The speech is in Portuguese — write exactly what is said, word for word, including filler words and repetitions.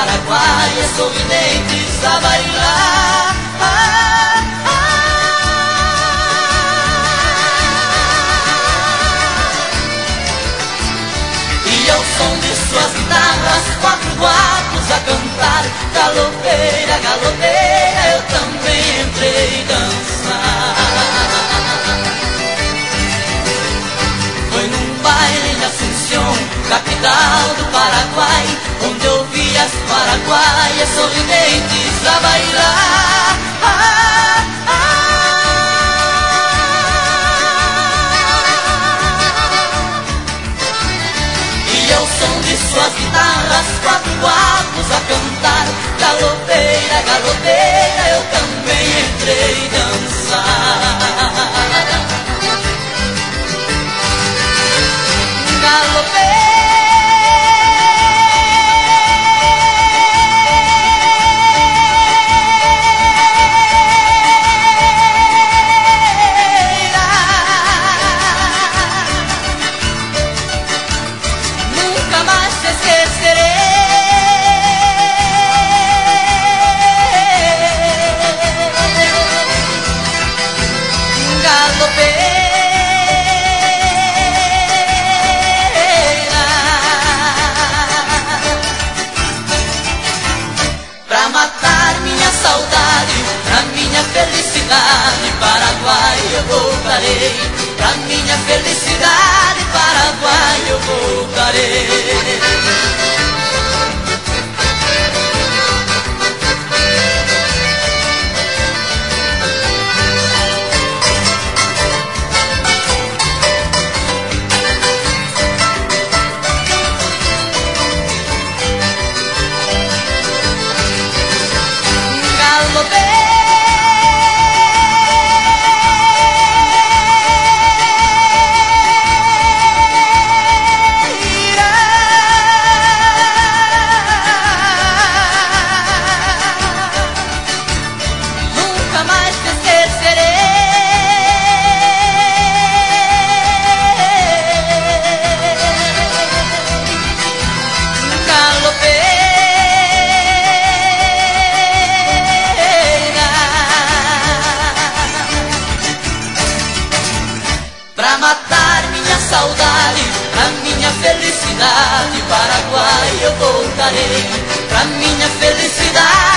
paraguaias sorridentes a bailar. Ah, ah. E ao som de suas guitarras, quatro guapos a cantar. Galopeira, galopeira, eu também entrei dançar. Foi num baile em Asunción, capital do Paraguai, onde eu vi as paraguaias sorridentes a bailar. Ah, ah. E ao som de suas guitarras, quatro guapos a cantar. Galopeira, galopeira, eu também entrei dançar. Galopeira. Pra matar minha saudade, pra minha felicidade, Paraguai eu voltarei. Pra minha felicidade, Paraguai eu voltarei. Pra matar minha saudade, pra minha felicidade, Paraguai eu voltarei. Pra minha felicidade